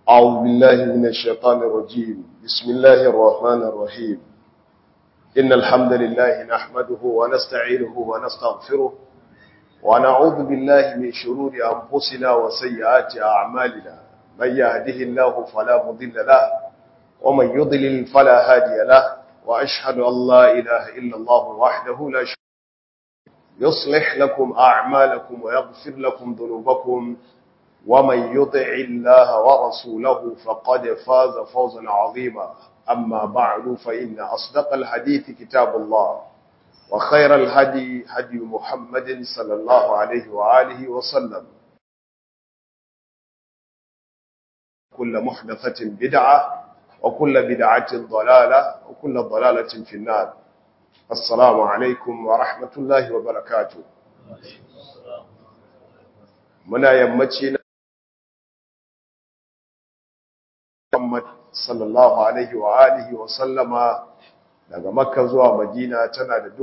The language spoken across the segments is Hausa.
أعوذ بالله من الشيطان الرجيم. بسم الله الرحمن الرحيم. إن الحمد لله نحمده ونستعينه ونستغفره ونعوذ بالله من شرور أنفسنا وسيئات أعمالنا. من يهده الله فلا مضل له ومن يضلل فلا هادي له، وأشهد أن لا إله إلا الله وحده لا شريك له يصلح لكم أعمالكم ويغفر لكم ذنوبكم، ومن يطع الله ورسوله فقد فاز فوزا عظيما. أما بعد، فإن أصدق الحديث كتاب الله، وخير الهدي هدي محمد صلى الله عليه وآله وسلم. كل محدثة بدعة وكل بدعة ضلالة وكل ضلالة في النار. السلام عليكم ورحمة الله وبركاته. منا يمتين Muhammad sallallahu alaihi wa alihi wa sallama daga Makka zuwa Madina tana da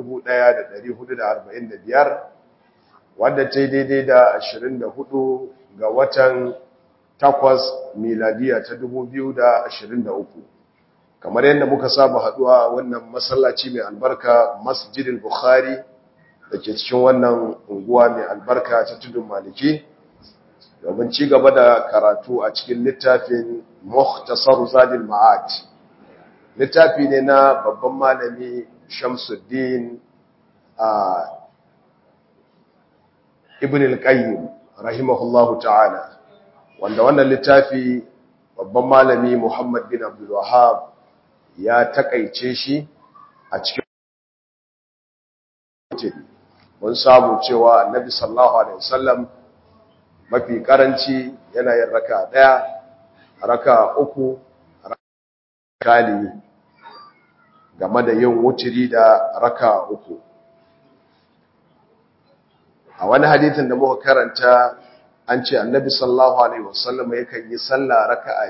1445, wanda ta yi daidai da 24 ga watan 8 miladiya ta 2023. Kamar yadda muka saba haduwa wannan masallaci mai albarka Masjidil Bukhari da ke cikin wannan unguwa mai albarka ta Tudun Maliki, domin ci gaba da karatu a cikin littafin Mukhtasar Zadil Ma'ad. Littafi ne na babban malami Shamsuddin Ibn al-Qayyim rahimahullahu ta'ala, wanda wannan littafi babban malami Muhammad bin Abdul Wahhab ya takaice shi a cikin mun samu cewa Annabi sallallahu alaihi wasallam mafi karanci yana yin raka daya, raka uku, kali game da yin wutiri da raka uku. A wani hadithin da muka karanta an ce Annabi sallallahu alaihi wasallam yakan yi sallah raka'a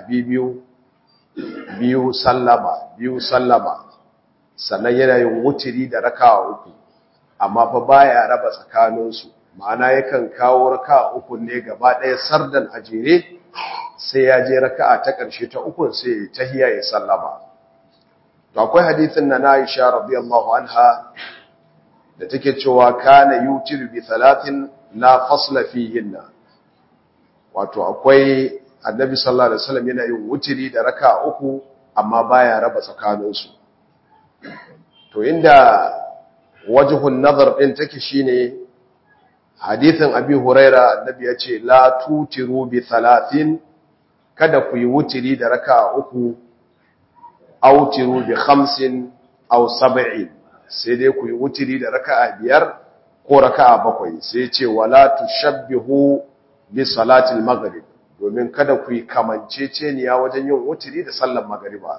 biyu sallama sannan yana yin wutiri da raka'a uku, amma fa baya raba tsakaninsu. Ma'ana yakan kawo raka'a uku ne gaba ɗaya sardan a jere, sai ya je raka'a ta ƙarshe ta ukun sai ya tahiyya ya sallama. To akwai hadisin na Aisha radiyallahu anha da take cewa kana yutiru bi 3 la fasla fihinna. Wato akwai Annabi sallallahu alaihi wasallam yana yin wutiri da raka'a uku amma baya raba tsakaninsu. To inda wajhun nazar din take shine hadithin Abi Huraira, Annabi ya ce la tutiru bi 3, kada ku yi wutiri da raka'a uku, aw tiru bi 5 aw 7, sai dai ku yi wutiri da raka'a 5 ko raka'a 7. sai ce wala tushabbihu bi salatil maghrib, domin kada ku yi kamanceceniya wajen yin wutiri da sallar magriba.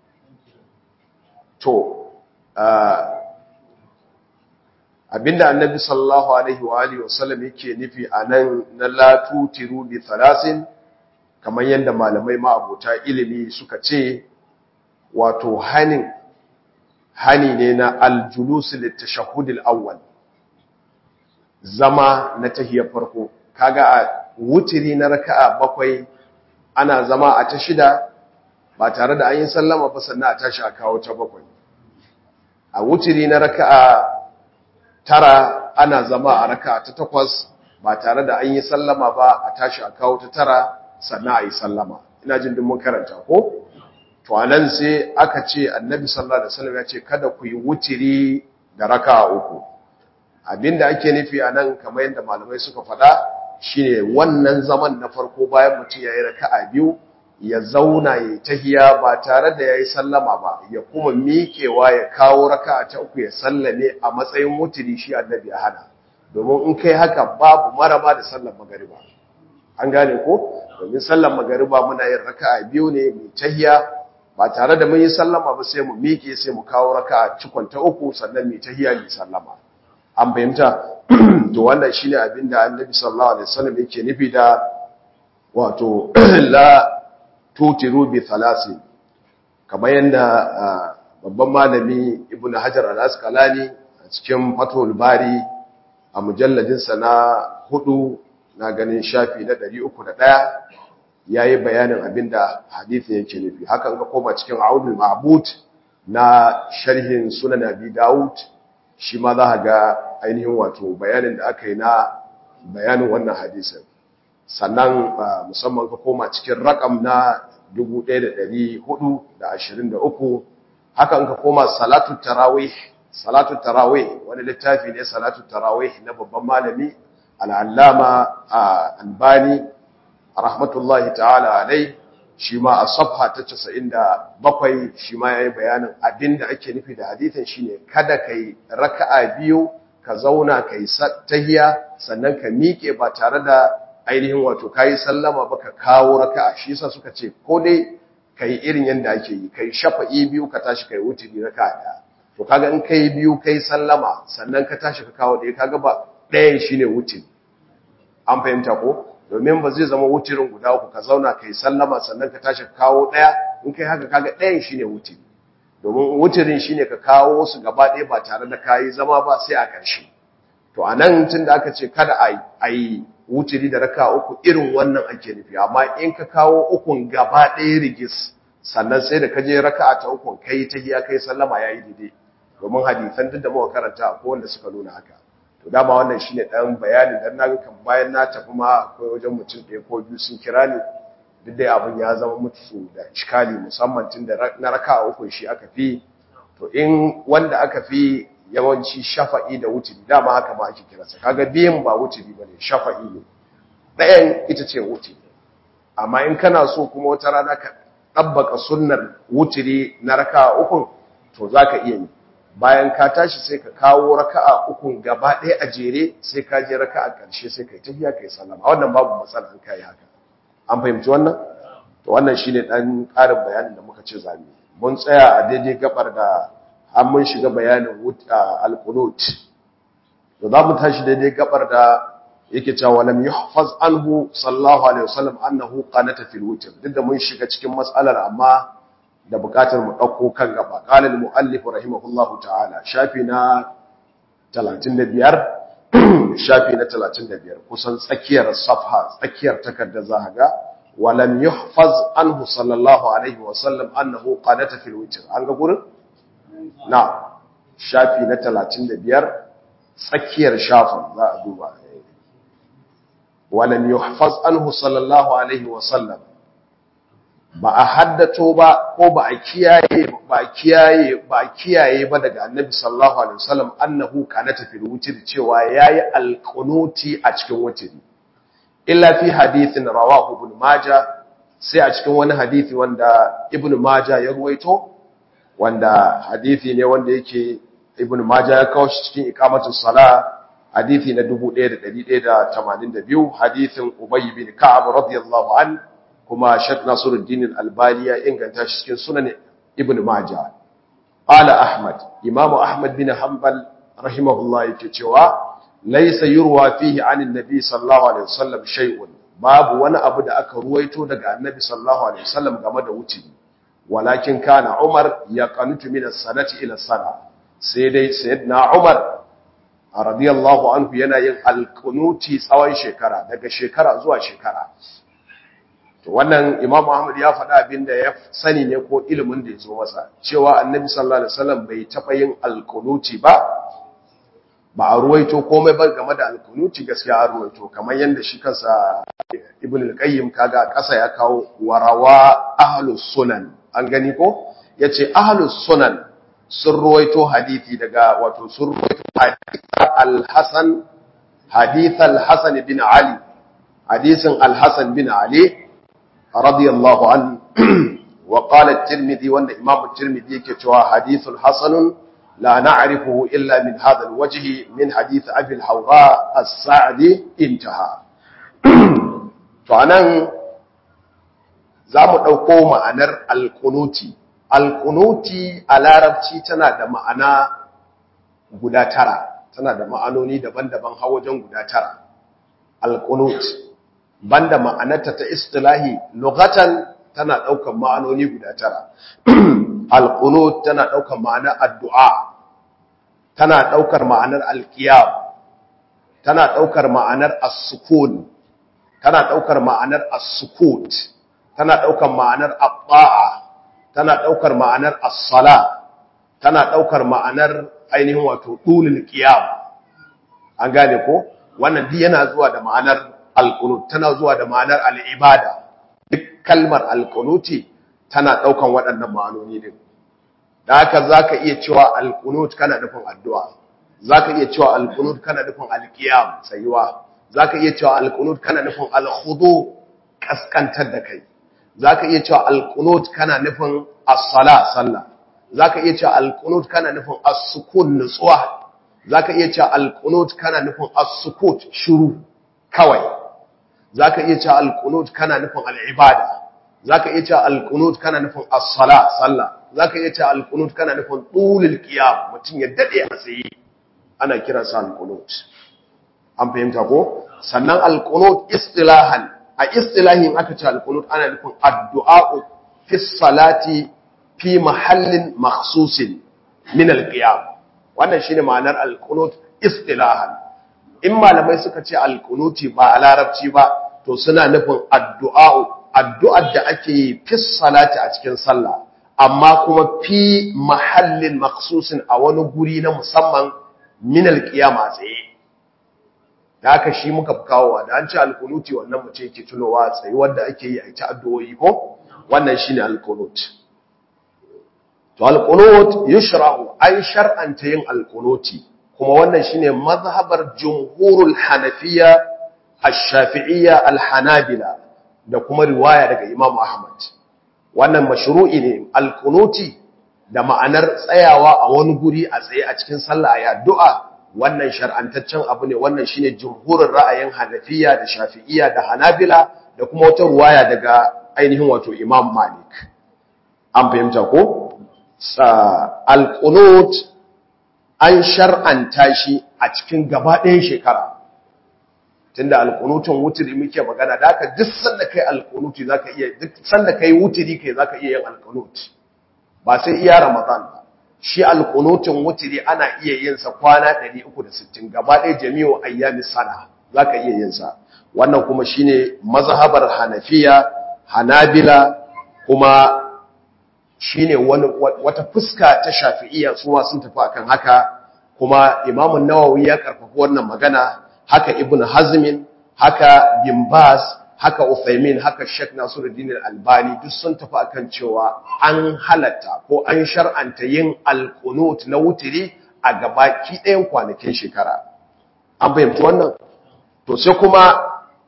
To abinda Annabi sallallahu alaihi wa alihi wasallam yake nufi anan na la tutiru bi 3, kamar yadda malamai ma'abota ilimi suka ce, wato hani ne na aljulus litashahhud al-awwal, zama na tahiyar farko. Kaga a wutiri na raka'a 7 ana zama a ta 6 ba tare da an yi sallama ba, sannan a tashi a kawo ta 7. A wutiri na raka'a 9 ana zama a raka'a ta 8 ba tare da an yi sallama ba, a tashi a kawo ta 9 sannan a yi sallama. Ina jin duk mun karanta ko? To anan sai aka ce Annabi sallallahu alaihi wasallam ya ce kada ku yi wutiri da raka'a 3. Abinda ake nufi anan kamar yadda malamai suka faɗa shine wannan zaman na farko bayan mutum ya yi raka'a 2 ya zauna ya tahiya ba tare da yayi sallama ba, ya kuma miƙewa ya kawo raka'a ta 3 ya sallame a matsayin wutiri, shi Annabi ya hana. Domin in kai haka babu maraba da sallar magariba. An gane ko? Domin sallar magariba muna yin raka'a 2 ne mu tahiya ba tare da mun yi sallama ba, sai mu miƙe sai mu kawo raka'a cikon ta 3 sannan mu tahiya mu sallama. An bayyana? To wannan shine abinda Annabi sallallahu alaihi wasallam yake nufi da wato la tutiru bi 3, kamar yanda babban malami Ibn Hajar al-Asqalani a cikin Fathul Bari a mujalladin sa na 4 na ganin shafi na 301 yayi bayanin abinda hadisi yake nufi. Hakan ka koma cikin Aunul Ma'bud na sharhin Sunan Abi Dawud shi ma za ga ainihin wato bayanin da aka yi na bayanin wannan hadisin. Sannan musamman ka koma cikin rakam na 1423, hakan ka koma salatu tarawih wani littafi ne salatu tarawih na babban malami al-allama albani rahmatullahi ta'ala alai, shi ma a safha ta 97 shi ma yayi bayanin abinda ake nufi da hadisin shine kada kai raka'a biyu ka zauna kai tahiyya sannan ka miƙe ba tare da ainihin wato kai sallama ba ka kawo raka'a. Shi yasa suka ce ko dai kai irin yanda ake yi, kai shafa'i biyu ka tashi kai wuturi raka'a daya. To kaga in kai biyu kai sallama sannan ka tashi ka kawo daya, kaga ba ɗayan shine wuturi. An fahimta ko? Domin ba zai zama wuturin guda uku ka zauna kai sallama sannan ka tashi ka kawo daya, in kai haka kaga ɗayan shine wuturi. Domin wuturin shine ka kawo su gaba ɗaya ba tare da kayi zama ba sai a ƙarshe. To anan tunda aka ce kada ayi wuturi da raka'a uku, irin wannan ake nufi. Amma in ka kawo ukun gaba ɗaya rigis sannan sai da ka je raka'a ta ukun kai tahiyya kai sallama yayi daidai. Domin hadisan duk da muka karanta akwai wanda suka nuna haka. To dama wannan shine dan bayanin dan naga kan bayan na tafi ma akwai wajen mutum ɗaya ko biyu sun kira ni, duk dai abin ya zama mutu da iskali musamman tunda na raka'a uku shi aka fi. To in wanda aka fi yawanci shafa'i da wuturi, dama haka ma ake kiransa. Kaga biyan ba wuturi bane, shafa'i ne. Ɗayan ita ce wuturi. Amma in kana so kuma wata rana ka ɗabbaka sunnar wuturi na raka'a uku, to zaka iya yi. Bayan ka tashi sai ka kawo raka'a uku gaba ɗaya a jere, sai ka je raka'a ƙarshe sai kai tahiyya kai sallama. Wannan babu matsala an kai haka. An fahimci wannan? To wannan shine dan ƙarin bayanin da muka ce zamu. Mun tsaya a daidai gabar da an mun shiga bayanin al-qunut. To za mu tashi daidai gabar da yake cewa lam yuhfaz anhu sallallahu alaihi wasallam annahu qanata fil witr. Duk da mun shiga cikin mas'alar amma da bukatar mu dauko kan gaba. Qala al-muallif rahimahullahu ta'ala, shafi na 35 shafi na 35 kusan tsakiyar safha, tsakiyar takarda za ga walam yuhfaz anhu sallallahu alaihi wasallam annahu qanata fil witr. An ga gurin? Na shafi na 35 tsakiyar shafin za a duba. Walam yuhfaz anhu sallallahu alaihi wasallam, ba a haddato ba ko ba a kiyaye ba daga annabi sallallahu alaihi wasallam annahu qanata fil witr, cewa yayi alqunuti a cikin witri, illa fi hadithin rawahu ibn majah, sai a cikin wani hadisi wanda ibn majah ya ruwaito, wanda hadisi ne wanda yake ibn majah ya kawo shi cikin iqamatus sala, hadisi na 1182, hadisin ubay bin ka'ab radiyallahu an, kuma Sheikh Nasiruddin Al-Albani ya inganta shi cikin Sunan Ibn Majah. Qala Ahmad, Imam Ahmad bin Hanbal rahimahullah yake cewa laysa yurwa fihi anin nabi sallallahu alaihi wasallam shay'un, babu wani abu da aka ruwaito daga annabi sallallahu alaihi wasallam game da wuturi, walakin kana Umar yaqanutu min as-sanati ila as-sana, sai dai sayyidina Umar radiyallahu anhu yana yin al-qunuti tsawon shekara, daga shekara zuwa shekara. To wannan Imam Ahmad ya faɗa abinda ya sani ne ko ilimin da ya zo masa, cewa annabi sallallahu alaihi wasallam bai taɓa yin al-qunuti ba a ruwaito komai ba game da al-qunuti. Gaskiya a ruwaito kamar yanda shi kansa Ibn al-Qayyim kaga a ƙasa ya kawo warawa ahlus sunan, an gani ko yace ahlus sunan sun ruwaito hadisi daga, wato sun ruwaito hadith al-Hasan bin Ali, hadisin al-Hasan bin Ali radiyallahu an, wa qala at-Tirmidhi, wanda Imam at-Tirmidhi yake cewa hadithun hasanun la na'rifuhu illa min hadha al-wajh min hadith Abi al-Hawra as-Sa'di, intaha. To anan zamu dauko ma'anar al-qunuti. Al-qunuti a larabci tana da ma'ana guda tara, tana da ma'anoni daban-daban har wajen guda tara. Al-qunut banda ma'anarta ta istilahi lughatan tana daukan ma'anoni guda tara. Al-qunut tana daukan ma'anar addu'a, tana daukar ma'anar al-qiyam, tana daukar ma'anar as-sukun, tana daukar ma'anar as-sukut, tana daukar ma'anar at-ta'a, tana daukar ma'anar as-sala, tana daukar ma'anar ainihin wato dulul qiyam. An gane ko wannan duk yana zuwa da ma'anar al-qunut, tana zuwa da ma'anar al-ibada. Duk kalmar al-qunuti tana daukan waɗannan ma'anoni din. Da haka zaka iya cewa al-qunut kana nufin addu'a, zaka iya cewa al-qunut kana nufin al-qiyam, tsayuwa, zaka iya cewa al-qunut kana nufin al-khudu, kaskantar da kai, zaka iya cewa al-qunut kana nufin as-sala, sallah, zaka iya cewa al-qunut kana nufin as-sukun, nutsuwa, zaka iya cewa al-qunut kana nufin as-sukut, shiru kawai, zaka iya cewa al-qunut kana nufin al-ibada, zaka iya cewa al-qunut kana nufin as-sala, sallah, zaka iya cewa al-qunut kana nufin tulul qiyam, mutun ya dade a tsaye, ana kiransa al-qunut. An fahimta ko? Sannan al-qunut istilahan, a istilahin aka ce al-qunut ana nufin addu'a fi salati fi mahallin makhsusin min al-qiyam. Wannan shine ma'anar al-qunut istilahan. In malamai suka ce al-qunuti ba a larabci ba, to suna nufin addu'ar da ake yi fi salati a cikin sallah, amma kuma fi mahallin makhsusin a wani guri na musamman min al-qiyam a tsaye. Da haka shi muka fi kawowa da an ce al-qunuti wannan mace yake tunowa tsaye wanda ake yi a ta addu'o'i ko wannan shine al-qunut. To al-qunut yushra'u ay shar'anta yin al-qunuti, kuma wannan shine mazhabar jumhurul hanafiyya ash-shafi'iyya al-hanabila da kuma riwaya daga Imam Ahmad. Wannan mashru'i ne al-qunuti da ma'anar tsayawa a wani guri a tsaye a cikin sallah ayi addu'a. Wannan shar'antaccen abu ne, wannan shine jumhurin ra'ayin Hanafiya da Shafi'iyya da Hanabila da kuma wata ruwaya daga ainihin wato Imam Malik. An fahimta ko? Al-qunut an shar'anta shi a cikin gaba ɗayan shekara. Tunda al-qunutun wutri muke magana, da haka duk sanda kai al-qunuti zaka iya, duk sanda kai wutri kai zaka iya yin al-qunut. Ba sai iya Ramadan ba. Shi al-qunutun wutri ana iya yin sa kwana 360 gaba ɗaya jami'u ayyamis sana zaka iya yin sa. Wannan kuma shine mazhabar Hanafiya, Hanabila, kuma shine wata fuska ta Shafi'iyya su ma sun tafi akan haka, kuma Imam an-Nawawi ya karfafa wannan magana, haka Ibn Hazm, haka Bin Baz, haka Uthaymin, haka Sheikh Nasiruddin Al-Albani duk sun tafi akan cewa an halatta ko an shar'anta yin al-qunut na wutiri a gabaki ɗayan kwanakin shekara. An fahimci wannan? To sai kuma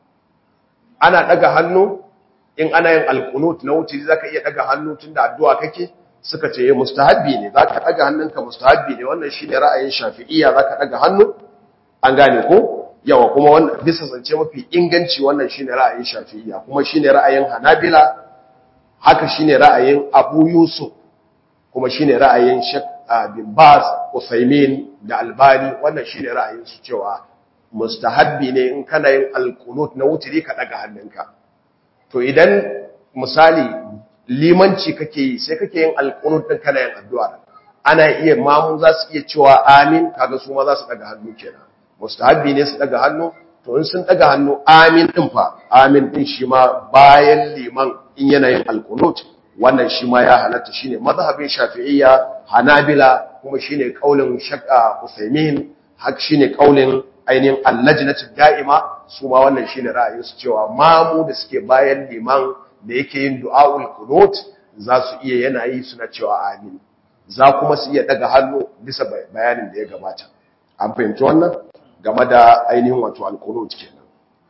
ana daga hannu in ana yin al-qunut na wutiri, zaka iya daga hannu tunda addu'a kake, suka ce mustahabbi ne, zaka daga hannunka mustahabbi ne. Wannan shine ra'ayin Shafi'iyya, zaka daga hannu. An gane ko? Yawa, kuma wannan bisa zance mafi inganci wannan shine ra'ayin Shafi'iyya, kuma shine ra'ayin Hanabila, haka shine ra'ayin Abu Yusuf, kuma shine ra'ayin Sheikh Bin Baz, Uthaymin da Albani. Wannan shine ra'ayin su cewa mustahabbi ne in kana yin al-qunut na wutri ka daga hannunka. To idan misali limanci kake yi, sai kake yin al-qunut din kana yin addu'a, ana iya mamu za su iya cewa amin, kaga su ma za su daga hannu kenan. Mustahabbi ne su daga hannu. To in sun daga hannu amin din fa, amin din shi ma bayan liman in yana yin al-qunut, wannan shi ma ya halatta. Shine mazhabin Shafi'iyya, Hanabila, kuma shine kaulin Sheikh Uthaymin, haka shine kaulin ainihin al-lajnatu da'ima, su ma wannan shine ra'ayin su cewa mamu da suke bayan liman da yake yin du'aul qunut za su iya yana yi suna cewa amin, za kuma su iya daga hannu bisa bayanin da ya gabata. An fahimci wannan game da ainihin wato al-qunut kenan.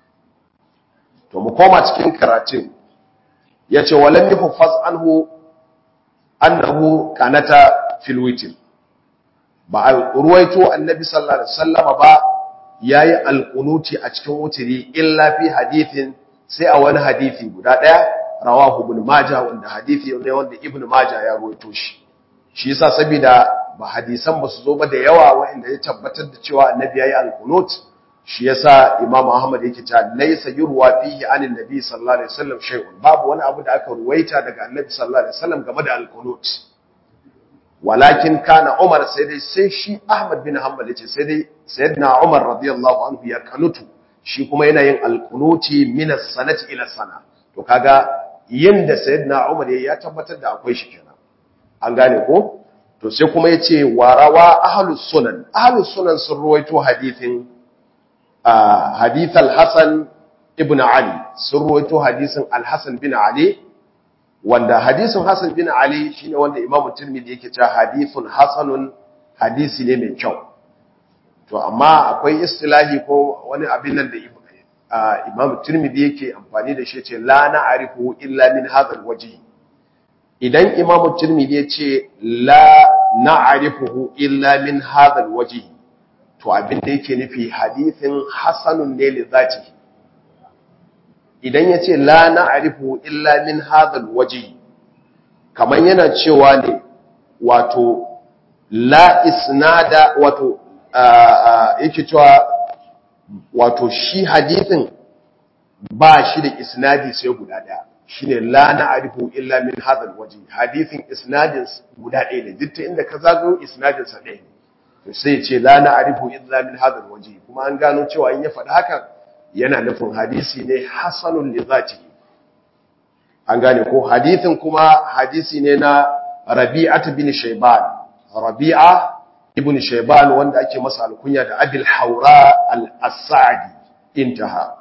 To mu koma cikin karatun, yace walam yuhfaz anhu annahu kanata fil witr, ba ruwaito annabi sallallahu alaihi wasallama ba yayi al-qunuti a cikin wutri illa fi hadithin, sai a wani hadisi guda daya, rawahu ibn majah, wanda hadisi ne wanda ibn majah ya ruwaito shi. Shi yasa saboda ba hadisan ba su zo ba da yawa wanda ya tabbatar da cewa annabi yayi al-qunut, shi yasa imam ahmad yake cewa laysa yurwa fihi anin nabi sallallahu alaihi wasallam shay'un, babu wani abu da aka ruwaita daga annabi sallallahu alaihi wasallam game da al-qunut. Walakin kana umar, sai shi ahmad bin hanbal yace sai dai sayyidina umar radiyallahu anhu ya kanutu, shi kuma yana yin al-qunuti min as-sanati ila sana. To kaga yin da sayyidina Umar ya tabbatar da akwai shi kenan an gane ko to sai kuma yace warawa ahlus sunan sun ruwaito hadithin hadith al-Hasan ibn Ali sun ruwaito hadisin al-Hasan bin Ali wanda hadisin Hasan bin Ali shine wanda Imam Tirmidhi yake cewa hadithun hasanun hadisi ne mai kyau to amma akwai istilahi ko wani abin nan da Imam Tirmidhi yake amfani da shi ce la na'rifu illa min hadha al-wajh idan Imam Tirmidhi yace la na'rifuhu illa min hadha al-wajh to abin da yake nufi hadithin hasanun ne li zatihi idan yace la na'rifuhu illa min hadha al-wajh kaman yana cewa ne wato la isnada wato yake cewa wato shi hadithin ba shi da isnadi sai guda daya shine la na'rifu illa min hadha alwajh hadithin isnadin guda daya ne duk inda ka zagayo isnadin sa daya ne to sai ya ce la na'rifu illa min hadha alwajh kuma an gano cewa in ya faɗi hakan yana nufin hadisi ne hasanun li zatihi an gane ko hadithin kuma hadisi ne na Rabi'ah bin Shayban Rabi'a ibn Shayban wanda ake masa alkunya da Abil Hawra al-Sa'di intaha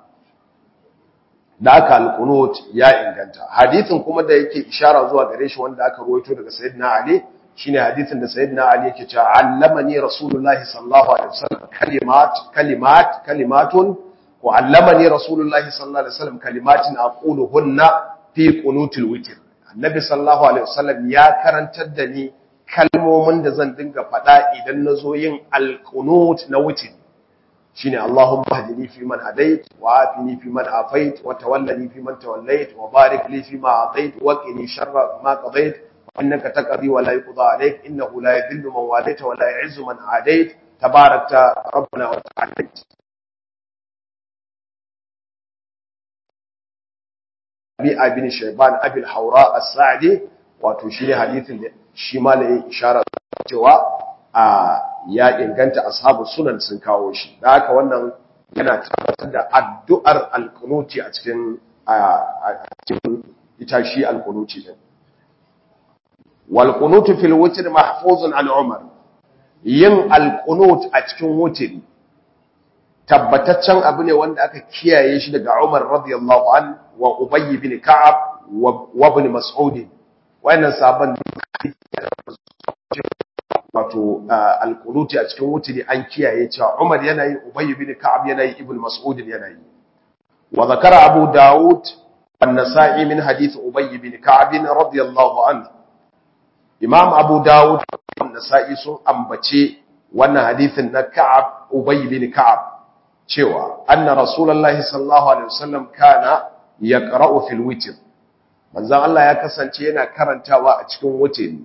da aka al-qunut ya inganta hadithin kuma da yake ishara zuwa gare shi wanda aka rawaito daga sayyidina Ali shine hadithin da sayyidina Ali yake cewa allamani rasulullahi sallallahu alaihi wasallam kalimatun wa allamani rasulullahi sallallahu alaihi wasallam kalimatin aquluhunna fi qunutil witr annabi sallallahu alaihi wasallam ya karantar da ni kalmomin da zan dinga faɗa idan na zo yin alkunut na wuce shi ne Allahumma hadini fi man hadait wa afini fi man afait wa tawallani fi man tawallait wa barik li fi ma atait wa qini sharra ma qadait wa innaka taqdi wa la yuqda alayk innahu la yadhillu man walayta wa la yu'izzu man adait tabarakta rabbuna wa ta'ala Rabi'a bin Shayban Abil Hawra as-Sa'di wato shi ne hadisin da shi malayin ishara cewa ya inganta ashabu sunan sun kawo shi da haka wannan yana tabbatar da addu'ar alkunuti a cikin ita shi alkunuti din wal qunutu fil witr mahfuzun an Umar yin alkunut a cikin witri tabbataccen abu ne wanda aka kiyaye shi daga Umar radiyallahu an wa Ubay bin Ka'ab wa ibn Mas'ud wayannan sahabban wato alqunuti a cikin wuturi an kiyaye cewa Umar yana yi Ubay bin Ka'ab yana yi Ibn Mas'ud yana yi wa zakara Abu Dawud an-Nasa'i min hadith Ubay bin Ka'ab radiyallahu anhu Imam Abu Dawud an-Nasa'i sun ambace wannan hadithin na Ka'ab Ubay bin Ka'ab cewa anna Rasulullahi sallallahu alaihi wasallam kana yaqra'u fil witr manzon Allah ya kasance yana karantawa a cikin wuturi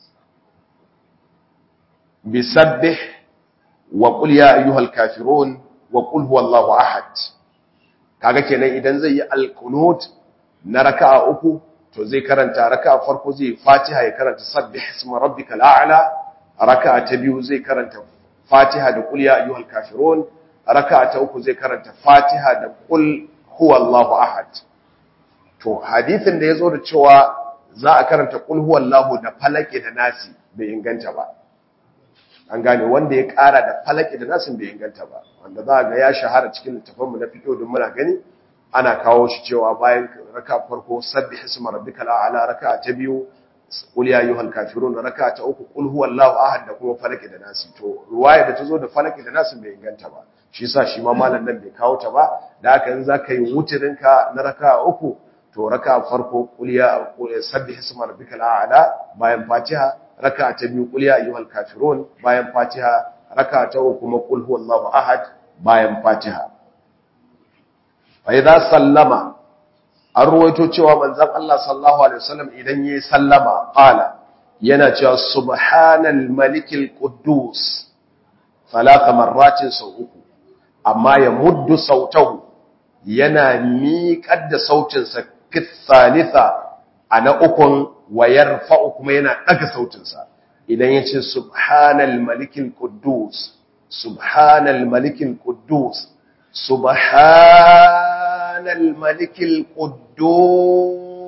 bisabbih wa qul ya ayyuhal kafirun wa qul huwallahu ahad kaga kenan idan zai yi alqunut na raka'a uku to zai karanta raka'a farko zai Fatiha ya karanta sabbih isma rabbikal a'la raka'a ta biyu zai karanta Fatiha da qul ya ayyuhal kafirun raka'a ta uku zai karanta Fatiha da qul huwallahu ahad to hadithin da yazo da cewa za a karanta qul huwallahu da falaki da nasi bai inganta ba an gane wanda ya kara da falaki da nasin bai inganta ba wanda za ga ya shahara cikin littafanmu na fiqh din muna gani ana kawo shi cewa bayan raka farko sabbih isma rabbikal a'la raka ta biyu qul ya ayyuhal kafirun raka ta uku qul huwallahu ahad da kuma falaki da nasi to ruwaya da tazo da falaki da nasin bai inganta ba shi yasa shi ma malam nan bai kawo ta ba da haka in zaka yi wutirinka na raka uku to raka farko qul ya sabbih isma rabbikal a'la bayan fatiha raka ta biyu qul ya ayyuhal kafirun bayan fatiha raka ta uku kuma qul huwallahu ahad bayan fatiha fa idza sallama an ruwaito cewa manzon Allah sallallahu alaihi wasallam idan yayi sallama qala yana cewa subhanal malikil quddus thalatha marratin sau uku amma ya muddu sautahu yana miƙar da sautinsa fi thalitha ana ukun wa yarfa'u kuma yana daga sautinsa idan yace subhanal malikil quddus subhanal malikil quddus subhanal malikil quddus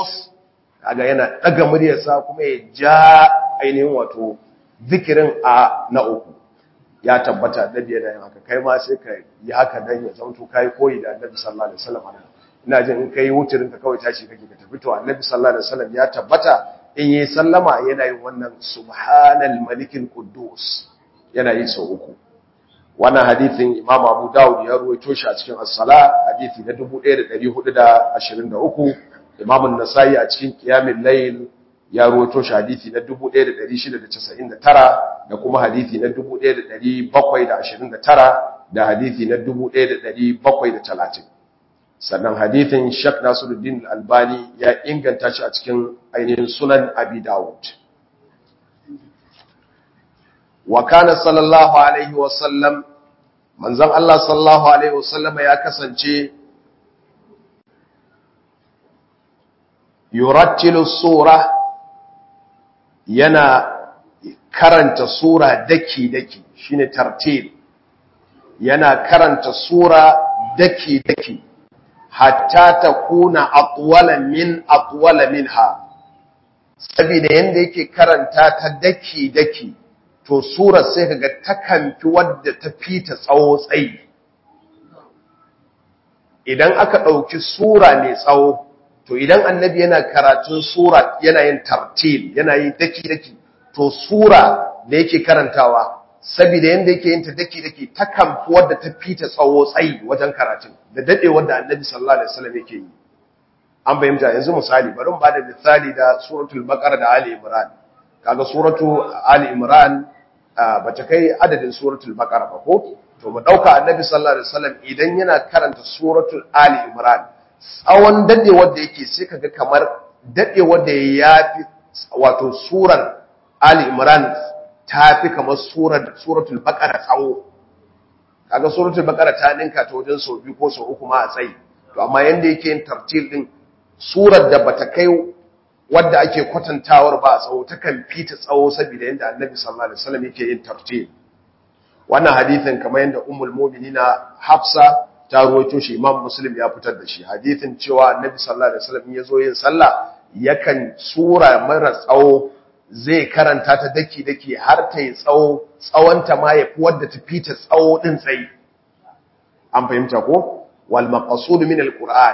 quddus kaga yana daga muryarsa kuma ya ja ainihin wato zikirin a na uku ya tabbata annabi yana yin haka kai ma sai ka yi haka dan ya zanto kai koyi da annabi sallallahu alaihi wasallam ina jin in kai wutirin ka kawai tashi kake ka tafi to annabi sallallahu alaihi wasallam ya tabbata in yi sallama yana yin wannan subhanal malikil quddus yana yi sau uku. Wannan hadithin Imam Abu Dawud ya ruwaito shi a cikin As-Salah hadithi na 1423, Imam An-Nasa'i a cikin Qiyamul Layl ya ruwaito shi hadithi na 1699 da kuma hadithi na 1729 da hadithi na 1730. Sannan hadithin Sheikh Nasiruddin Al-Albani ya inganta shi a cikin ainihin Sunan Abi Dawud. Wa kana sallallahu alaihi wa sallam manzon Allah sallallahu alaihi wa sallam ya kasance yurattilu sura yana karanta sura daki daki shine tartil yana karanta sura daki daki hatta takuna atwala minha saboda yanda yake karanta ta daki daki to surar sai kaga takan fi wadda ta fita tsawo tsayi idan aka dauki sura mai tsawo to idan annabi yana karatun sura yana yin tartil yana yin daki daki to sura da yake karantawa saboda yanda yake yin ta daki daki takan fi wadda ta fita tsawo tsayi wajen karatun da dadewar da annabi sallallahu alaihi wasallam yake yi an bayyana yanzu misali bari mu bada misali da suratul baqara da ali imran kaga suratu ali imran bata kai adadin suratul baqara ba ko to mu dauka annabi sallallahu alaihi wasallam idan yana karanta suratul ali imran tsawon dadewar da yake sai kaga kamar dadewar da yafi wato surar ali imran tafi kamar suratul baqara tsawo kaga suratul baqara ta ninka ta wajen sau biyu ko sau uku ma a tsayi to amma yanda yake yin tartil din surar da bata kai wadda ake kwatantawar ba tsawo takan fita tsawo saboda yanda annabi sallallahu alaihi wasallam yake yin tartil wannan hadisin kamar yanda ummul mu'minina hafsa ta rawaito shi imam muslim ya fitar da shi hadisin cewa annabi sallallahu alaihi wasallam yazo yin sallah yakan sura mara tsawo zai karanta ta daki daki har ta yi tsawo tsawonta ma yafi wadda ta fita tsawo din tsayi an fahimta ko wal maqsud min alquran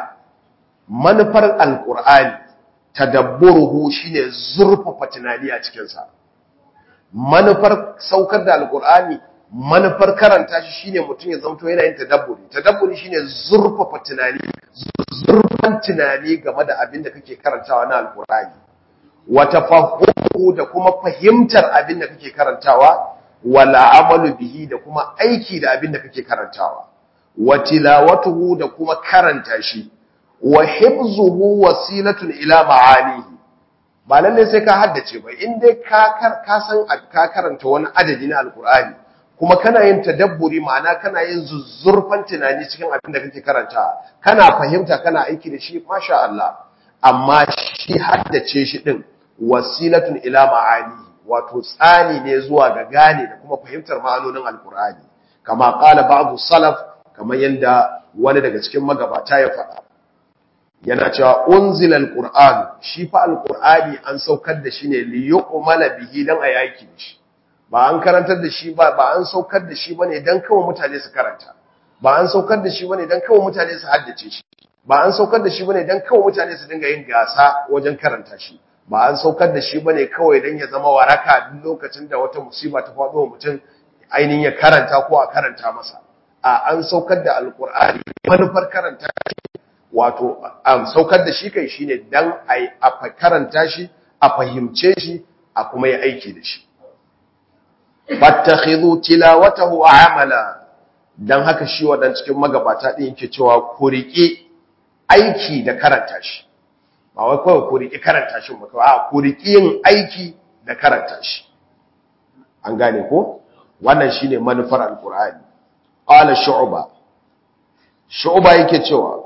manfar alqur'ani tadabburuhu shine zurfafa tunani a cikin sa manufar saukar da alqur'ani manufar karanta shi shine mutum ya zanto yana yin tadabburi shine zurfafa tunani zurfan tunani game da abin da kake karantawa na alqur'ani wa tafahhumu da kuma fahimtar abin da kake karantawa wala amalu bihi da kuma aiki da abin da kake karantawa wa tilawatuhu da kuma karanta shi wa hifzuhu wasilatun ila ma'anihi ba lalle sai ka haddace ba in dai ka san ka karanta wani adadi na alqur'ani kuma kana yin tadabburi ma'ana kana yin zuzzurfan tunani cikin abin da kake karanta kana fahimta kana aiki da shi masha Allah amma shi haddace shi din wasilatun ila ma'anihi wato tsani ne zuwa ga gane da kuma fahimtar ma'anonin alqur'ani kama qala ba'd salaf kamar yanda wani daga cikin magabata ya faɗa yana cewa unzilal qur'an shi fa alqur'ani an saukar da shi ne li yu'mala bihi dan ayaki da shi ba an karantar da shi ba an saukar da shi bane dan kawai mutane su karanta ba an saukar da shi bane dan kawai mutane su haddace shi ba an saukar da shi bane dan kawai mutane su dinga yin gasa wajen karanta shi ba an saukar da shi bane kawai dan ya zama waraka duk lokacin da wata musiba ta faɗo wa mutum ainihin ya karanta ko a karanta masa an saukar da alqur'ani manufar karanta wato an saukar da shi kai shine dan a karanta shi a fahimce shi a kuma yi aiki da shi fattakhidhu tilawatahu amala dan haka shi wadan cikin magabata din yake cewa ku riƙe aiki da karanta shi ba wai kawai ku riƙe karanta shi ba a ku riƙe yin aiki da karanta shi an gane ko wannan shine manufar alqur'ani qala shu'ba yake cewa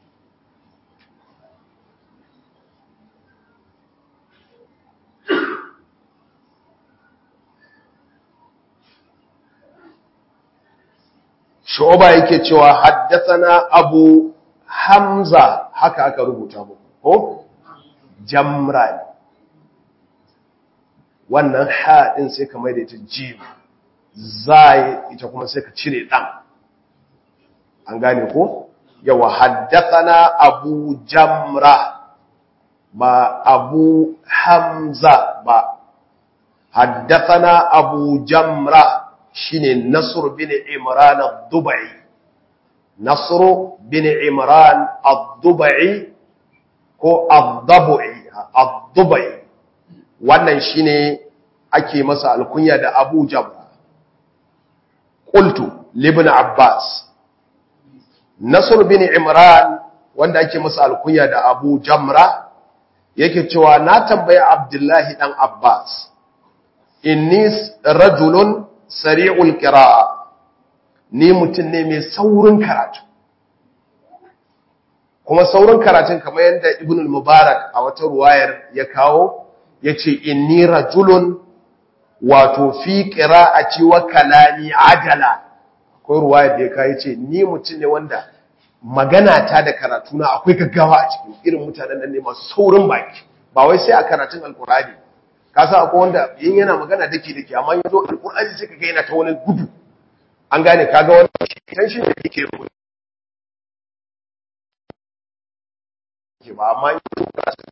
Shu'ba yake cewa haddathana Abu Hamza haka aka rubuta muku ko jamra ne. Wannan ha din sai ka mai da ita jim, zai ita kuma sai ka cire dan. An gane ko? Yawa haddathana Abu Jamra ba Abu Hamza ba. Haddathana Abu Jamra shine Nasr bin Imran ad-Dubai. Nasr bin Imran ad-Dubai ko ad-Dubai. Wannan shine ake masa alkunya da Abu Jamra. Qultu li ibn Abbas, Nasr bin Imran wanda ake masa alkunya da Abu Jamra yake cewa na tambayi Abdullahi dan Abbas, inni rajulun sari'ul qira'a, ni mutum ne mai saurin karatu. Kuma saurin karatun kamar yadda Ibn al-Mubarak a wata ruwayar ya kawo, yace inni rajulun wato fi qira'ati wa kalami ajala. Akwai ruwayar da ya kawo yace ni mutum ne wanda magana ta da karatu na akwai gaggawa a cikin, irin mutanen nan ne masu saurin baki, ba wai sai a karatun alkur'ani. Ka sa akwai wanda yin yana magana dake amma yazo alkur'ani sai kaga yana ta wani gudu. An gane, kaga wannan tension da yake rubuta ke ba, amma yazo karatun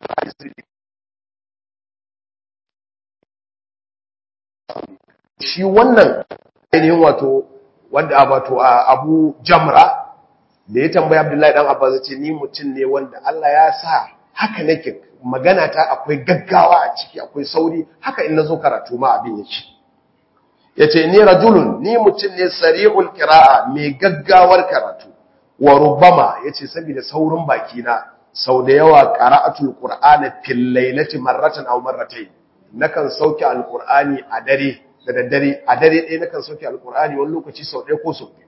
shi wannan ainihin wato wanda Abu Jamra da ya tambaya Abdullahi dan Abbas ya ce ni mutum ne wanda Allah ya sa haka nake, magana ta akwai gaggawa a ciki, akwai sauri, haka in nazo karatu ma abin yake. Yace ni rajulun, ni mutum ne sari'ul qira'a, mai gaggawar karatu. Wa rubbama yace saboda saurin baki na sau da yawa qara'atul qur'ana fil lailati marratan aw marratayn, nakan sauke alqur'ani a dare da daddare, a dare ɗaya nakan sauke alqur'ani wani lokaci sau ɗaya ko sau biyu.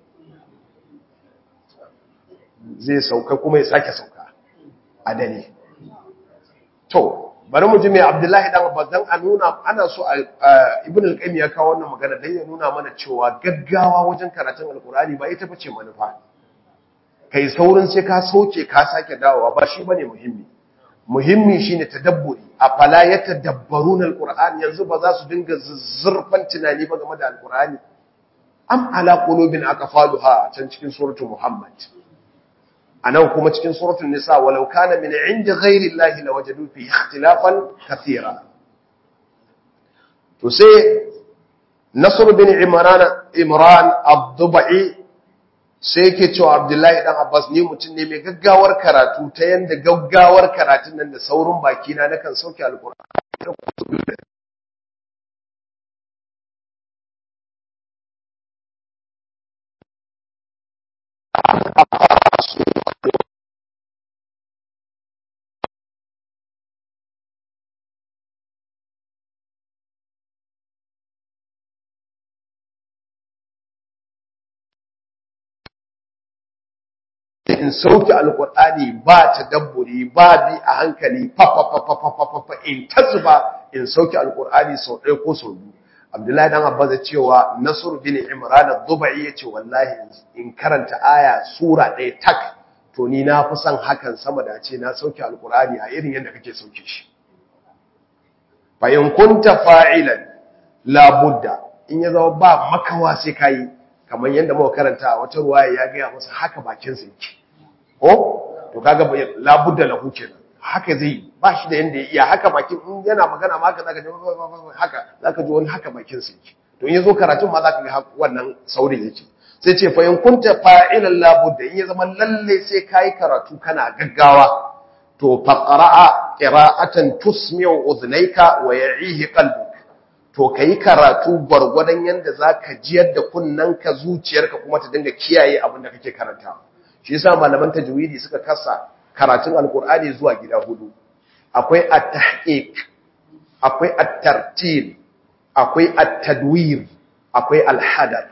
Zai sauka kuma ya sake sauka a dare. To bari mu ji mai Abdullahi dan Abbas, dan a nuna, ana so Ibn al-Qayyim ya kawo wannan magana dan ya nuna mana cewa gaggawa wajen karatun alqur'ani ba ita bace manufa. Kai saurin sai ka sauke ka sake dawowa ba shi bane muhimmi. Muhimmi shine tadabburi. Afala yatadabbaruna alqur'ani, yanzu ba za su dinga zurfan tunani ba game da alqur'ani. Am ala qulubin aqfaluha, can cikin suratul Muhammad. Anan kuma cikin suratul Nisa, walau kana min indi ghairi llahi lawajadu fi ikhtilafan kathira. To sai Nasr bin Imran ad-Dubai sai yake cewa Abdullahi dan Abbas, ni mutum ne mai gaggawar karatu, ta yanda gaggawar karatun nan da saurin baki na nakan sauke alqur'ani. In sauke alkur'ani ba tadabburi, ba bi a hankali, fa in tazuba in sauke alkur'ani sau ɗaya ko sau biyu. Abdullahi dan Abbas ya cewa Nasr bin Imran ad-Dubai yace wallahi in karanta aya sura ɗaya tak, to ni na fi son hakan sama da ce na sauke alkur'ani a irin yadda kake sauke shi. Fa in kunta fa'ilan la budda, in ya zama ba makawa sai kai, kamar yadda muka karanta a wata ruwaya ya ga masa haka bakin sa yake. To kaga labudda lahu kenan, haka zai ba shi da yanda ya iya, haka bakin in yana magana ma haka zaka ji haka zaka ji wani haka bakin sa yake. To in yazo karatun ma zaka ga wannan saurin yake. Sai ce fa in kunta fa'ilan labudda, in ya zama lalle sai kai karatu kana gaggawa, to faqra'a qira'atan tusmi'u udhnayka wa ya'ihi qalbuk. To kai karatu gwargwadon yanda zaka jiyar da kunnanka, zuciyarka kuma ta dinga kiyaye abin da kake karantawa. Shi yasa malaman tajwidi suka kasa karatun alqur'ani zuwa gida hudu. Akwai at-tahqiq, akwai at-tartil, akwai at-tadwir, akwai al-hadar.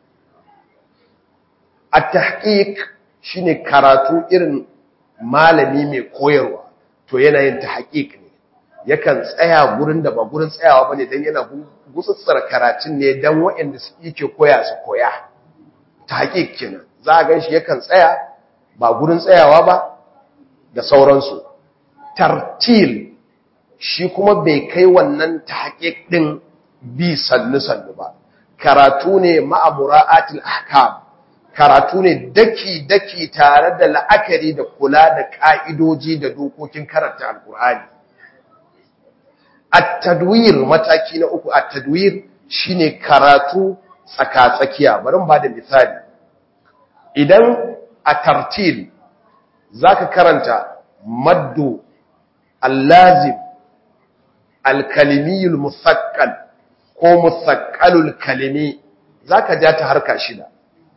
At-tahqiq shine karatu irin malami mai koyarwa, to yana yin tahqiq ne. Yakan tsaya gurin da ba gurin tsayawa bane, dan yana gutsutsar karatun ne dan waɗanda yake koya su koya. Tahqiq kenan. Za a gan shi yakan tsaya ba gurin tsayawa ba da sauransu. Tartil shi kuma bai kai wannan tahqiq din bi sannu ba karatu ne ma'a mura'atil ahkam karatu ne daki tare da la'akari da kula da ka'idoji da dokokin karanta alqur'ani at-tadwir mataki na uku at-tadwir shine karatu tsaka-tsakiya bari mu bada misali idan a tartil zaka karanta maddu al-lazim al-kalimi al-musaqqal ko musaqqalul kalimi zaka ja ta harka shida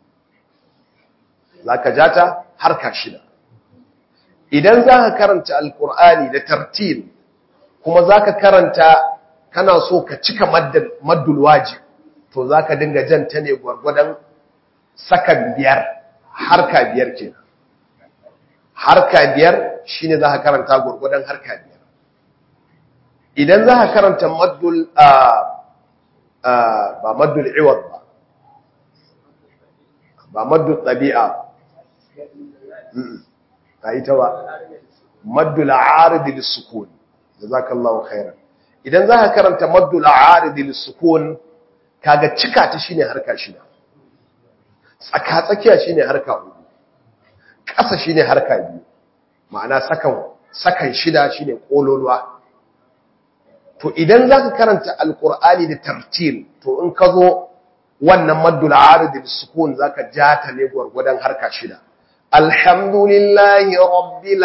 idan zaka karanta alqur'ani da tartil kuma zaka karanta kana so ka cika maddul wajib to zaka dinga janta ne gurgurdan sakan biyar harka biyar kenan harka biyar shine zaka karanta gurgurdan harka biyar idan zaka karanta maddul ba maddul iwad ba maddul tabi'a ba ita ba maddul arid lis-sukun jazakallahu khairan idan zaka karanta maddul arid lis-sukun kaga cika ta shine harka shida tsaka tsakiya shine harka hudu ƙasa shine harka biyu ma'ana sakan shida shine kololuwa to idan zaka karanta alqur'ani da tartil to in ka zo wannan maddul arid bis-sukun zaka jata ne gurgudan harka shida alhamdulillahi rabbil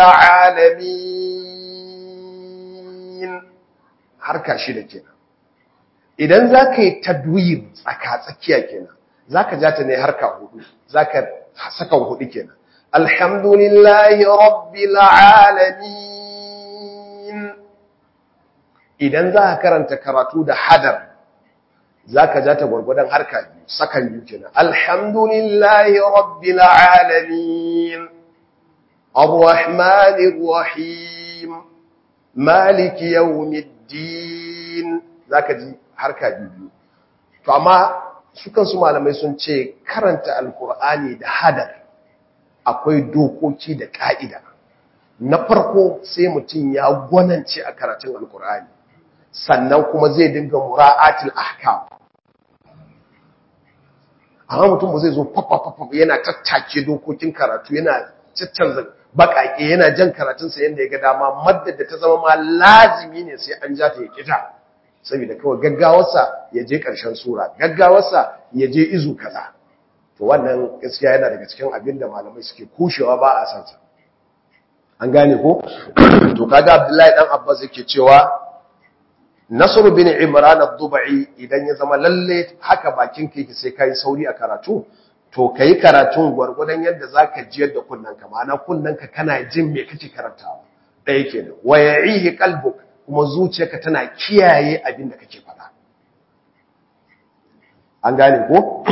alamin harka shida kenan idan zaka yi tadwir tsaka-tsakiya kenan zaka jata ne harka hudu zaka sakan hudu kenan alhamdulillahi rabbil alamin idan zaka karanta karatu da hadar zaka jata gurgudan harka biyu sakan biyu kenan alhamdulillahi rabbil alamin arrahmanir rahim maliki yawmiddin zaka ji harka biyu to amma su kansu malamai sun ce karanta alkur'ani da hadar akwai dokoki da ka'ida na farko sai mutum ya gwanance a karatun alkur'ani sannan kuma zai dinga mura'atil ahkam amma mutum ba zai zo fafafafa yana tattake dokokin karatu yana caccanza bakake yana jan karatunsa yadda ya ga dama maddar da ta zama ma lazimi ne sai an ja ta ya kita saboda kawai gaggawarsa ya je ƙarshen sura gaggawarsa ya je izu kaza to wannan gaskiya yana daga cikin abin da malamai suke kushewa ba a san sa an gane ko to kaga Abdullahi dan Abbas yake cewa Nasr bin Imran ad-Dubai idan ya zama lalle haka bakin ka yake sai kai sauri a karatu to kai karatun gurgurdan yadda zaka ji yadda kunnanka ma'ana kunnanka kana jin me kake karantawa dai kenan wa ya'ihi qalbuk kuma zuciyarka tana kiyaye abin da kake faɗa an gane ko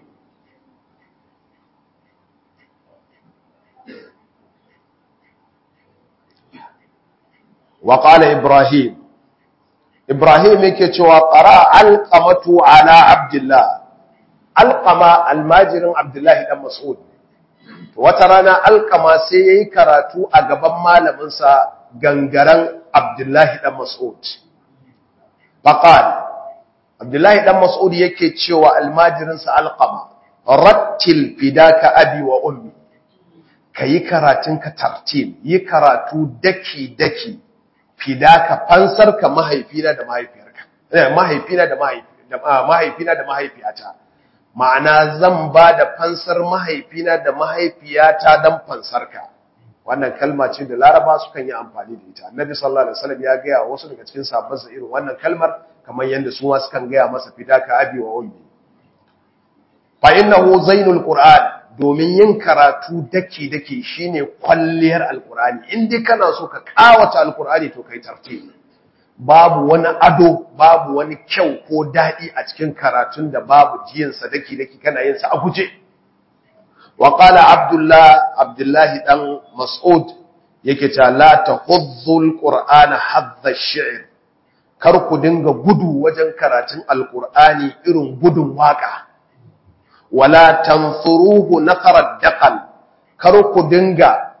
wa qala ibrahim yake cewa qara alqamatu ala abdullah alqama almajirin abdullahi dan mas'ud wata rana alqama sai yayi karatu a gaban malamin sa gangaren Abdullahi dan Mas'ud faqal Abdullahi dan Mas'ud yake cewa almajirin sa alqama rattil fidaka abi wa ummi kayi karatun ka tartil yi karatu daki fidaka fansarka mahaifina da mahaifiyarka mahaifina da mahaifiyata ma'ana zan ba da fansar mahaifina da mahaifiyata dan fansarka wannan kalma ce da Laraba sukan yi amfani da ita Annabi sallallahu alaihi wasallam ya ga wasu daga cikin sahabbansa irin wannan kalmar kamar yanda su ma sukan ga masa fidaka abi wa ummi fa innahu zainul qur'an domin yin karatu daki shine kwalliyar alqur'ani in dai kana so ka kawata alqur'ani to kai tartibi babu wani ado babu wani kyau ko dadi a cikin karatun da babu jiyin sa daki kana yin sa a guje وقال عبد الله دان مسعود yake ta la tahuzzul qur'ana hadha ash-shi'r kar ku dinga gudu wajen karatun alqur'ani irin gudun waka wala tanfuruhu nafara daqal kar ku dinga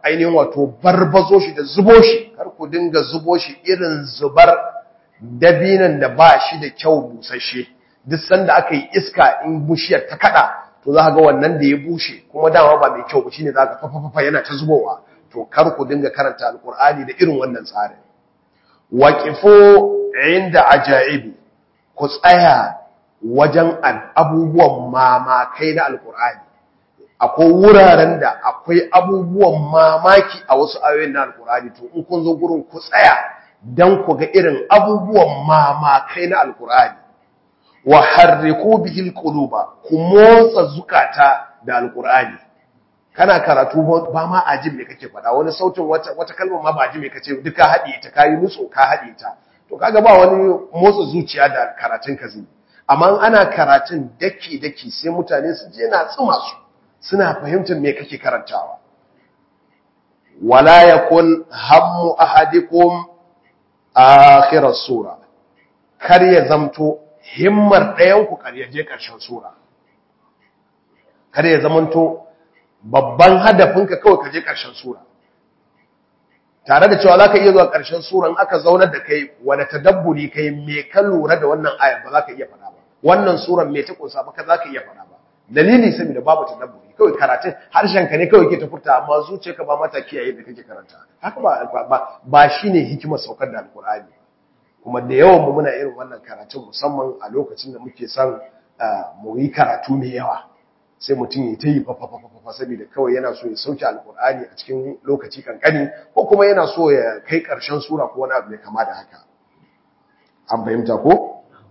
ainihin wato barbazo shi da zubo shi, kar ku dinga zubo shi irin zubar dabinan da ba shi da kyau busasshe. Duk sanda aka yi iska in bushiyar ta kada to za ka ga wannan da ya bushe kuma dama ba mai kyau ba shine za ka fafafafa yana ta zubowa. To kar ku dinga karanta alqur'ani da irin wannan tsarin. Waqifu inda ajaibi, ku tsaya wajen abubuwan mamakai na alqur'ani. Akwai wuraren da akwai abubuwan mamaki a wasu ayoyin na alqur'ani, to in kun zo gurin ku tsaya dan ku ga irin abubuwan mamakai na alqur'ani. Wa harriku bihi alquluba, ku motsa zukata da alqur'ani. Kana karatu ba ma ajin me kake faɗa, wani sautin wata kalmar ma ba ajin me kace duka haɗe ta kai nutso ka haɗe ta, to kaga ba wani motsa zuciya da karatun ka zai. Amma ana karatun daki daki sai mutane su je na tsuma su suna fahimtar me kake karantawa. Wala yakun hammu ahadikum akhir sura, kar ya zamto himmar ɗayan ku kar ya je ƙarshen sura, kar ya zamanto babban hadafinka kawai ka je ƙarshen sura, tare da cewa za ka iya zuwa ƙarshen suran aka zaunar da kai wani tadabburi kai me ka lura da wannan ayar ba za ka iya faɗa ba, wannan suran me ta ƙunsa ba ka za ka iya faɗa ba. Dalili saboda babu tadabburi, kawai karatun harshenka ne kawai ke ta furta amma zuciyarka ba mata kiyaye da kake karanta. Haka ba shine hikimar saukar da alkur'ani. Kuma da yawan mu muna irin wannan karatun musamman a lokacin da muke son mu yi karatu mai yawa. Sai mutum ya ta yi fafafafafa saboda kawai yana so ya sauke alkur'ani a cikin lokaci kankani, ko kuma yana so ya kai ƙarshen sura ko wani abu mai kama da haka. An fahimta ko?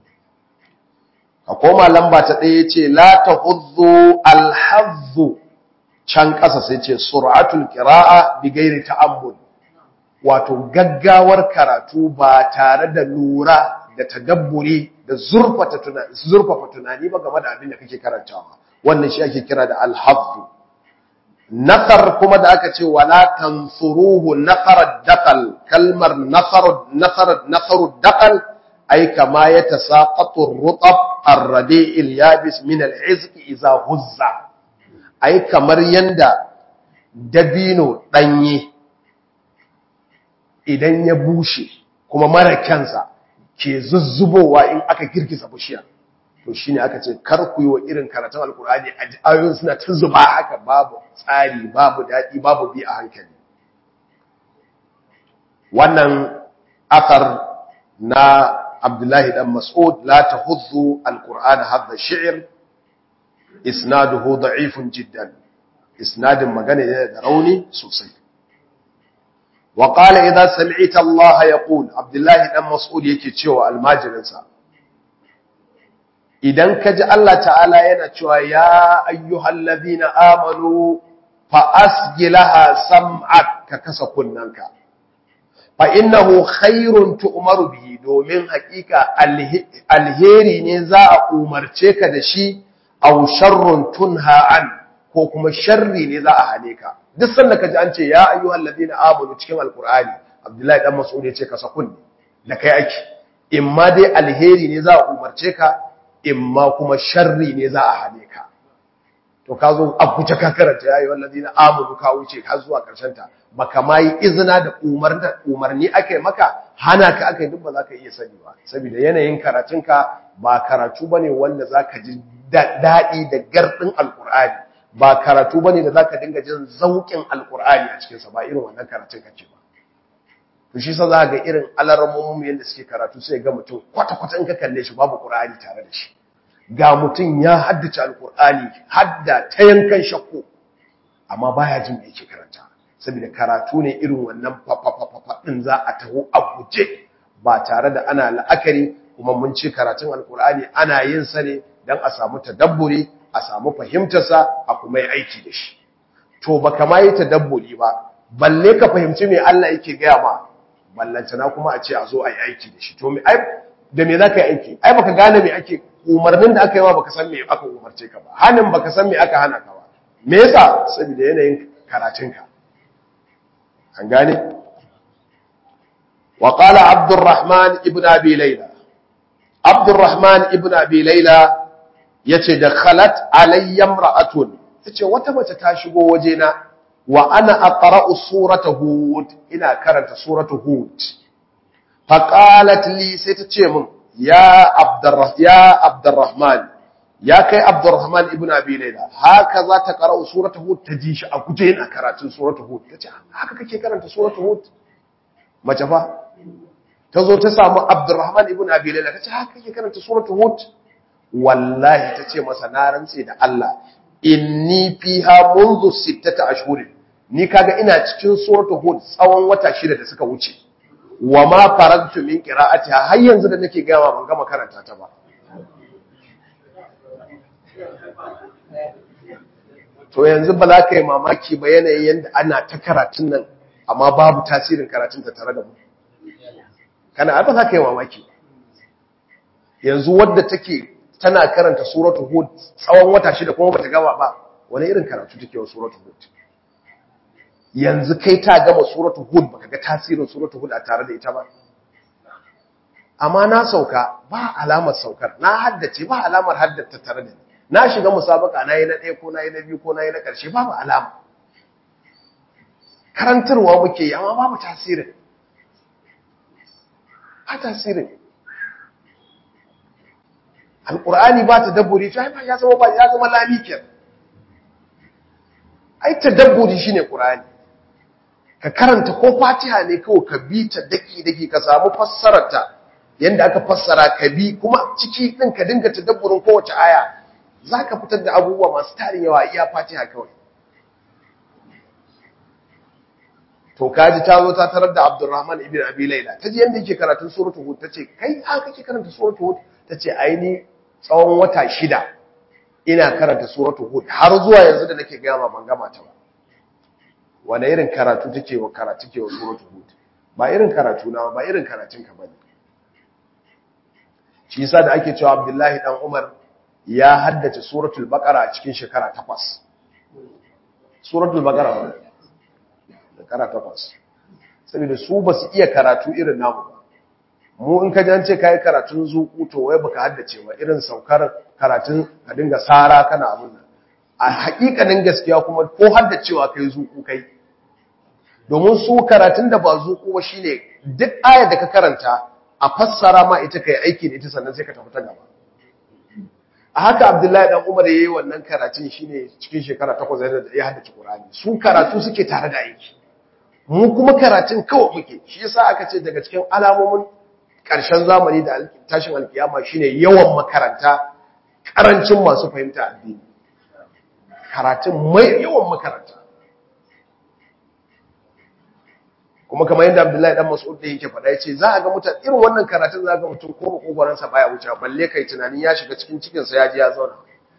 A koma lamba ta ɗaya ce la tahuzzu alhazzu, can ƙasa sai ce sur'atul qira'a bi ghairi ta'ammul, wato gaggawar karatu ba tare da lura da tadabburi da zurfafa tunani ba game da abin da kake karantawa. Wannan shi ake kira da alhazzu. Nasar kuma da aka ce wala tansuruhu nasarar daqal, kalmar nasaru daqal ay kama yatasaqatu ar-rutab ar-radi'il yabis min al-'izqi idha huzza, ay kamar yanda dabino danye idan ya bushe kuma mara kyansa ke zuzzubowa in aka girgiza bishiya. To shine aka ce kar ku yi wa irin karatun alkur'ani a ayoyin suna ta zuba haka, babu tsari, babu daɗi, babu bi a hankali. Wannan akar na Abdullahi dan Mas'ud, la tahuzzu alqur'ana hadha shi'r, isnaduhu da'ifun jiddan, isnadin magana ne da rauni sosai. Wa qala idza sami'ta Allah yaqul, Abdullahi dan Mas'ud yake cewa almajirinsa, idan ka ji Allah ta'ala yana cewa ya ayyuhal ladhina amanu fa asgilaha sam'ak, ka kasa kunnanka, fa innahu khairun tu'maru bihi, domin hakika alheri ne za a umarce ka da shi, aw sharrun tunha an, ko kuma sharri ne za a hane ka. Duk sanda ka ji an ce ya ayyuhal ladhina amanu cikin alqur'ani, Abdullahi dan Mas'ud ya ce kasa kunni da kai ake, imma dai alheri ne za a umarce ka, imma kuma sharri ne za a hane ka. To ka zo a kuce ka karanta yayi wallazina amanu ka wuce har zuwa karshen ta, baka mai izina da umarni akai maka, hana ka akai, duk ba za ka iya sani ba, saboda yanayin karatunka ba karatu bane wanda zaka ji dadi da gardin alqur'ani, ba karatu bane da zaka dinga jin zaukin alqur'ani a cikin sa, ba irin wannan karatun kake ba. To shi sa za ga irin alarmomin yanda suke karatu sai ga mutum kwata-kwata in ka kalle shi babu qur'ani tare da shi, ga mutum ya haddace alqur'ani hadda ta yankan shakku, amma baya jin me yake karanta, saboda karatu ne irin wannan fafafafa din za a taho a guje ba tare da ana la'akari. Kuma mun ce karatun alqur'ani ana yin sa ne dan a samu tadabburi, a samu fahimtar sa, a kuma yi aiki da shi. To baka ma yi tadabburi ba, balle ka fahimci me Allah yake gaya ma, ballantana kuma a ce a zo a yi aiki da shi. To da me za ka yi aiki? Ai baka gane me ake, umarnin da aka yi wa baka san me aka umarce ka ba, hanin baka san me aka hana ka ba. Me yasa? Saboda yanayin karatunka. An gane? Wa qala Abdurrahman ibn Abi Layla, Abdurrahman ibn Abi Layla yace dakhalat alayya imra'atun, yace wata mace ta shigo wajena, wa ana aqra'u surata hud ina karanta suratu hud fa qalat li sai ta ce min ya abdurrahman ya kai abdurrahman ibn abi layla haka za ta qara'u suratu hud ta ji shi a guje ina karatun suratu hud tace haka kake karanta suratu hud mace fa tazo ta samu abdurrahman ibn abi layla tace haka kake karanta suratu hud wallahi tace masa na rantse da Allah inni fiha منذ 6 ashhurin ni kaga ina cikin suratul hud tsawon wata 6 da suka wuce wa ma faragtu min qira'atiha har yanzu da nake gawa ban gama karanta ta ba to yanzu ba za ka yi mamaki ba yanayin yanda ana ta karatun nan amma babu tasirin karatun ta tare da mu kana ba za ka yi mamaki yanzu wadda take tana karanta suratul hud tsawon wata 6 kuma bata gama ba wani irin karatu take wa suratul hud yanzu kai ta gama suratul hud baka ga tasirin suratul hud a tare da ita ba amma na sauka ba alamar saukar na haddace ba alamar haddata tare da ni na shiga musabaka nayi na 1 ko nayi na 2 ko nayi na karshe babu alama karantarwa muke yi amma babu tasirin ba tasirin alqur'ani ba tadabburi to ya zama lamikiyar ai tadabburi shine qur'ani ka karanta ko fatiha ne kawai ka bi ta daki ka samu fassararta yanda aka fassara ka bi kuma ciki din ka dinga tadabburin kowace aya zaka fitar da abubuwa masu tarin yawa iya fatiha kawai to kaji ta zo ta tarar da Abdurrahman ibn Abi Layla taji yanda yake karatun suratul hud tace kai haka kake karanta suratul hud tace aini tsawon wata 6 ina karanta suratul hud har zuwa yanzu da nake ga ban gama ta ba wani irin karatu take wa suratul hud ba irin karatu na ba irin karatun ka bane shi yasa da ake cewa Abdullahi dan Umar ya haddace suratul baqara a cikin shekara 8 suratul baqara shekara 8 saboda su ba su iya karatu irin namu ba mu in ka ji an ce kai karatun zuku to wai baka haddace ba irin saukar karatun ka dinga sara kana abun nan a hakikanin gaskiya kuma ko haddacewa kai zuku kai domin su karatun da ba zuku ba shine duk ayar da ka karanta a fassara ma ita kai aiki da ita sannan sai ka tafi ta gaba a haka Abdullahi dan Umar yayi wannan karatun shine cikin shekara 8 da ya haddace Qur'ani su karatu suke tare da aiki mu kuma karatun kawai muke shi yasa aka ce daga cikin alamomin ƙarshen zamani da tashin alkiyama shine yawan makaranta karancin masu fahimta addini karatun mai yawan makaranta kuma kamar yadda Abdullahi dan Mas'ud da yake faɗa yace za a ga mutane irin wannan karatun za ga mutum ko kokoran sa baya wuce balle kai tunanin ya shiga cikin cikin sa ya ji ya zauna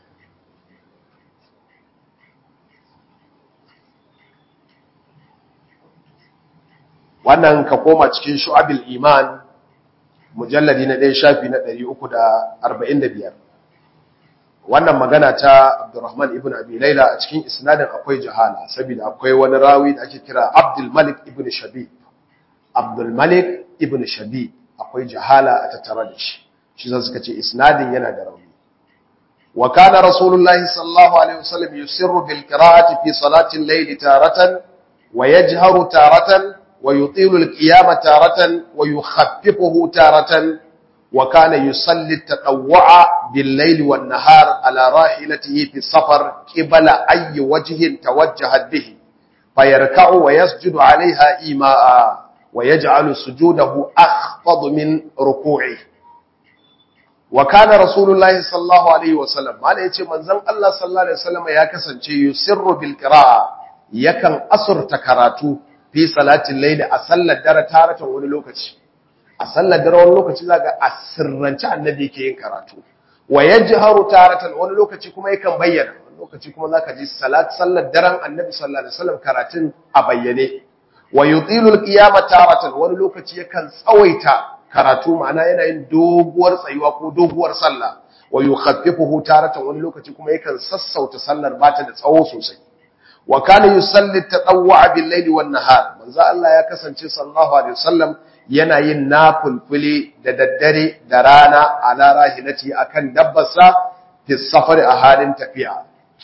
wannan ka koma cikin Shu'abil Iman mujalladi na 1 shafi na 345 wannan magana ta Abdurrahman ibn Abi Layla a cikin isnadin akwai jahala saboda akwai wani rawi da ake kira Abdul Malik ibn Shabib Abdul Malik ibn Shabib akwai jahala a tattare da shi zan suka ce isnadin yana da rauni wa kana rasulullahi sallallahu alaihi wasallam yusirru bil qira'ati fi salati al-layl taratan wa yajharu taratan wa yutilu al-qiyama taratan wa yukhaffifuhu taratan وكان يصلي التطوع بالليل والنهار على راحلته في السفر قبل أي وجه توجهت به فيركع ويسجد عليها إيماء ويجعل سجوده أخفض من ركوعه وكان رسول الله صلى الله عليه وسلم ما ليتي منزل الله صلى الله عليه وسلم يا كسانچه يسر بالقراءة يكن أسر تكراتو في صلاة الليل أصلى الدار تارة wani lokaci a sallar dare wani lokaci zaga a sirrance annabi yake yin karatu wa yajharu taratan wani lokaci kuma yakan bayyana wani lokaci kuma zaka ji sallar daren annabi sallallahu alaihi wasallam karatun a bayyane wa yutilu alqiyama taratan wani lokaci yakan tsawaita karatu ma'ana yana yin doguwar tsayuwa ko doguwar sallah wa yukhaffifuhu taratan wani lokaci kuma yakan sassauta sallar bata da tsawo sosai wa kana yusalli at-tatawwu'a bil-layli wan-nahar manzo Allah ya kasance sallallahu alaihi wasallam yana yin nafulfuli da daddare da rana ala rahilati akan dabbarsa fi safari a halin tafiya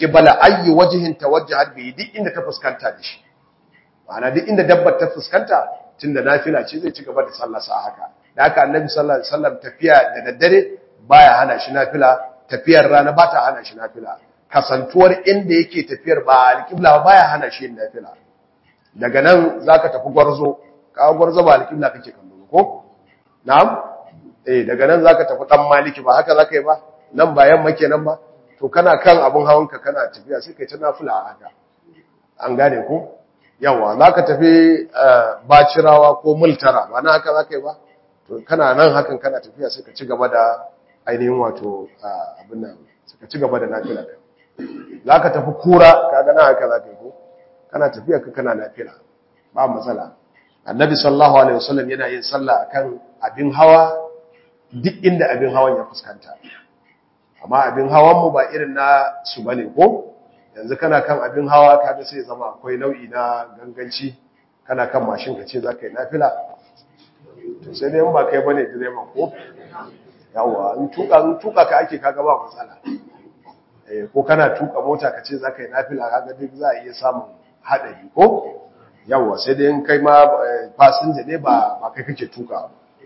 qibala ayyi wajhin tawajjahat bi duk inda ta fuskanta da shi ma'ana duk inda dabbar ta fuskanta tunda nafila ce zai ci gaba da sallar sa haka da haka annabi sallallahu alaihi wasallam tafiya da daddare baya hana shi nafila tafiyar rana ba ta hana shi nafila kasantuwar inda yake tafiyar ba alqibla baya hana shi yin nafila daga nan zaka tafi gwarzo ka gwarzo ba alqibla kake kallo ko na'am daga nan zaka tafi dan maliki ba haka zaka yi ba nan ba yamma kenan ba to kana kan abun hawanka kana tafiya sai kai ta nafila haka an gane ko yawa zaka tafi bacirawa ko multara ba nan haka zaka yi ba to kana nan hakan kana tafiya sai ka ci gaba da ainihin wato abin nan sai ka ci gaba da nafila zaka tafi kura kaga nan haka zaka yi ko kana tafiya ka kana nafila ba matsala annabi sallallahu alaihi wasallam yana yin sallah akan abin hawa duk inda abin hawan ya fuskanta amma abin hawan mu ba irin na su bane ko yanzu kana kan abin hawa kaga sai zama akwai nau'i na ganganci kana kan mashin ka ce zaka yi nafila to sai dai in ba kai bane direban ko yawa in tuka ka ake kaga ba matsala ko kana tuka mota ka ce zaka yi nafila kaga duk za a iya samun hadari ko yawa sai dai in kai ma fasinja ne ba kai kake tuka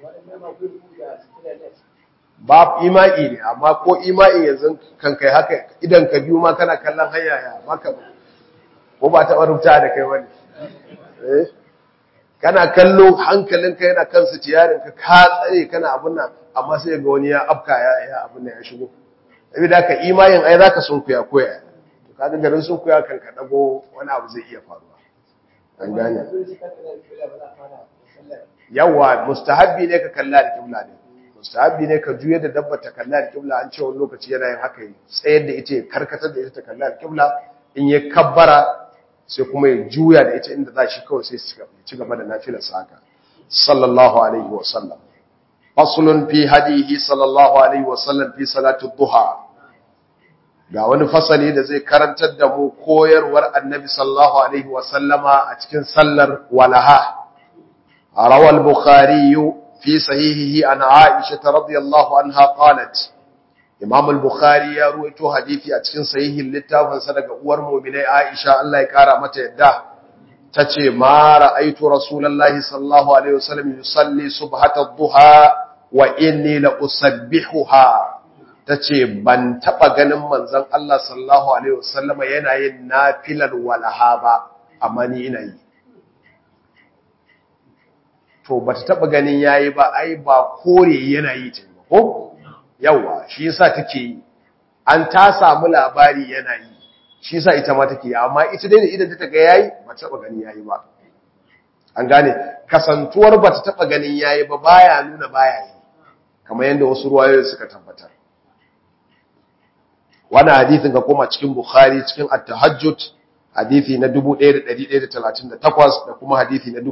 ba imai ne amma ko imai yanzu kan kai haka idan ka biyu ma kana kallon hanya ya maka ko ba ta rubuta da kai wani kana kallo hankalinka yana kansa tiyarin ka tsare kana abun nan amma sai ga wani ya afka ya abun nan ya shigo saboda ka imanin ai zaka sunkuya koya to kaga garin sunkuya kan ka dago wani abu zai iya faruwa an gane yawa mustahabbi ne ka kalla al-qibla ne mustahabbi ne ka juye da dabba ta kalla al-qibla an ce wani lokaci yana yin haka tsayar da ita karkatar da ita ta kalla al-qibla in ya kabbara sai kuma ya juya da ita inda za shi kawai sai ci gaba da nafilar sa haka sallallahu alaihi wa sallam faslun fi hadihi sallallahu alaihi wa sallam fi salati duha ga wani fasali da zai karantar da mu koyarwar annabi sallallahu alaihi wa sallama a cikin sallar walaha روى البخاري في صحيحه عن عائشة رضي الله عنها قالت إمام البخاري يروي حديثي أتكن صحيح اللتاف صدق أور مؤمني عائشة الله يكارى متى يده تتي ما رأيت رسول الله صلى الله عليه وسلم يصلي صبحة الضحى وإني لأسبحها tace ban taba ganin manzon Allah sallallahu alaihi wasallam yana yin nafilar walaha ba amma ni ina yi to bata taba ganin yayi ba ai ba kore yana yi ta ko yawa shi yasa take yi an ta samu labari yana yi shi yasa ita ma take yi amma ita dai idan ta ga yayi bata taba ganin yayi ba an gane kasantuwar bata taba ganin yayi ba baya nuna baya yi kamar yanda wasu ruwayoyi suka tabbatar wannan hadisin ga kuma cikin Bukhari cikin At-Tahajjud hadisi na 1138 da kuma hadisi na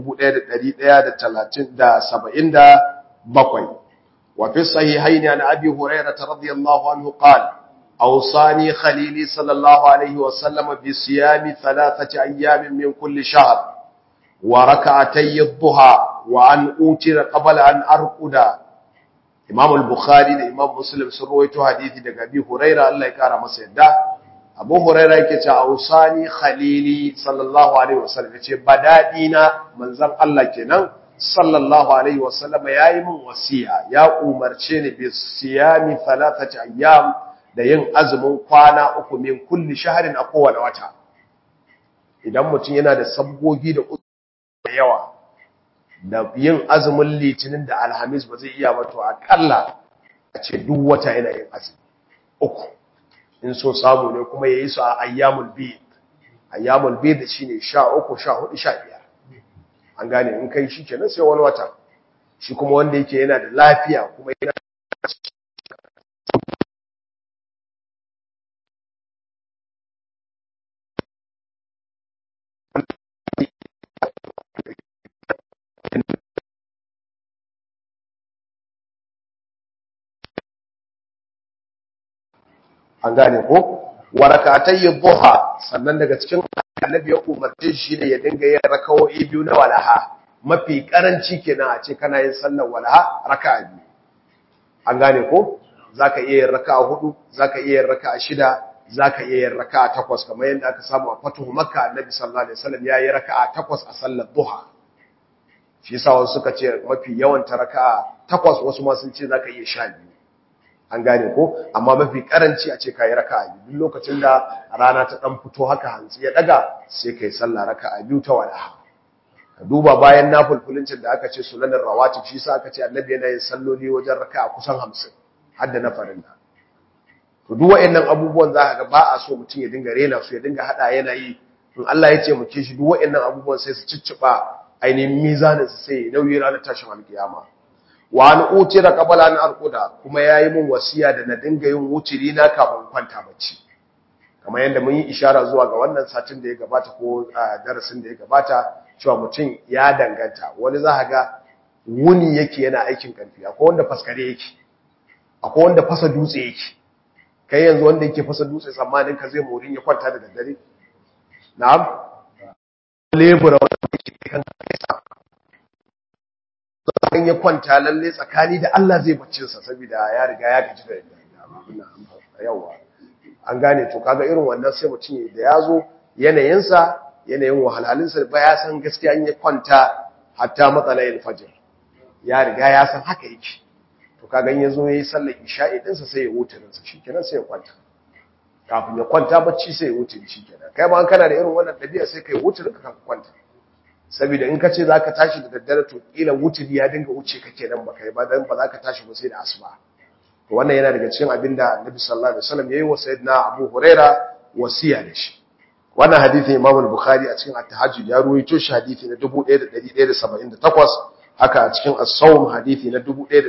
1177 wa fi sahihayn an Abi Hurairah radhiyallahu anhu qala awsani khalili sallallahu alayhi wa sallam bi siyami thalathati ayyamin min kulli shahr wa rak'atay ad-duha wa an utira qabla an arquda Imam al-Bukhari da Imam Muslim sun rawaito hadisi daga Abi Hurairah Allah ya kara masa yadda Abu Hurairah yake cewa ausani khalili sallallahu alaihi wasallam yace badadi na manzon Allah kenan sallallahu alaihi wasallam yayi min wasiya ya umarce ni bi siyami thalathati ayyam da yin azumin kwana uku min kulli shahrin a kowane wata idan mutum yana da sabgogi da yawa da yin azumin litinin da alhamis ba zai iya ba to akalla a ce duk wata yana yin azumi uku in so samu ne kuma yayi su a ayyamul bid shine 13 14 15 an gane in kai shi kenan sai wani wata shi kuma wanda yake yana da lafiya kuma yana an gane ko warakatay dhuha sannan daga cikin annabi ya umarce shi ne ya dinga yin rakawoyi biyu na walaha mafi karanci kenan a ce kana yin sallar walaha raka'a biyu an gane ko zaka iya yin raka'a hudu zaka iya yin raka'a shida zaka iya yin raka'a 8 kamar yadda aka samu a fatuhu makka annabi sallallahu alaihi wasallam yayi raka'a 8 a sallar duha shi yasa wasu suka ce mafi yawan ta raka'a 8 wasu ma sun ce zaka iya 12 an gane ko amma mafi karanci a ce kai raka'a biyu duk lokacin da rana ta dan fito haka hantsi ya daga sai kai sallah raka'a biyu ta walaha ka duba bayan nafilfilincin da aka ce sunanin rawatib shi yasa aka ce annabi yana yin salloli wajen raka'a kusan 50 hadda na farilla to duk wayannan abubuwan za ka ga ba a so mutum ya dinga rena su ya dinga hada yana yi in Allah ya ce mu ke shi duk wayannan abubuwan sai su cicciba ainihin mizanin su sai nauyi ranar tashin alkiyama wa an utira qabala an arquda kuma yayi mun wasiya da na dinga yin wuciri na kafin kwanta bacci kamar yadda mun yi ishara zuwa ga wannan satin da ya gabata ko darasin da ya gabata cewa mutum ya danganta wani za ka ga wuni yake yana aikin karfi akwai wanda faskare yake akwai wanda fasa dutse yake kai yanzu wanda yake fasa dutse tsammanin ka zai morin ya kwanta da daddare na'am lebura wanda yake kan kaisa kan ya kwanta lalle tsakani da Allah zai baccin sa saboda ya riga ya gaji da yawa an gane to kaga irin wannan sai mutum da yazo yanayinsa yanayin wahalhalinsa ba ya san gaskiya an ya kwanta hatta matsalayil fajr ya riga ya san haka yake to kaga in yazo yayi sallar isha'i din sa sai ya wutarin sa shikenan sai ya kwanta kafin ya kwanta bacci sai ya wuturi shikenan kai ma an kana da irin wannan dabi'a sai kai wuturin ka kafin kwanta saboda in kace zaka tashi da daddare to kila wuturi ya dinga wuce ka kenan ba kai ba dan ba zaka tashi ba sai da asuba to wannan yana daga cikin abinda Annabi sallallahu alaihi wasallam yayi wa sayyidina Abu Huraira wasiya da shi wannan hadisi Imam al-Bukhari a cikin At-Tahajjud ya ruwaito shi hadisi na 1178 haka a cikin As-Sawm hadisi na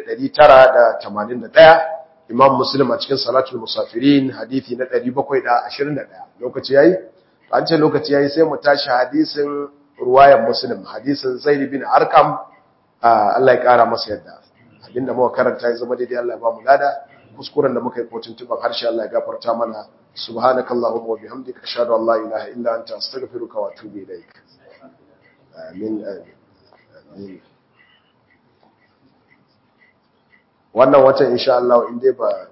1981 Imam Muslim a cikin Salatul Musafirin hadisi na 721 lokaci yayi an ce lokaci yayi sai mu tashi hadisin ruwayan Muslim hadisin Zaid bin Arqam Allah ya kara masa yadda abinda muka karanta ya zama daidai Allah ya ba mu lada kuskuren da muka yi kotun tuban harshe Allah ya gafarta mana subhanakallahumma wa bihamdika ashhadu an la ilaha illa anta astaghfiruka wa atubu ilaik amin amin wannan watan insha Allah in dai ba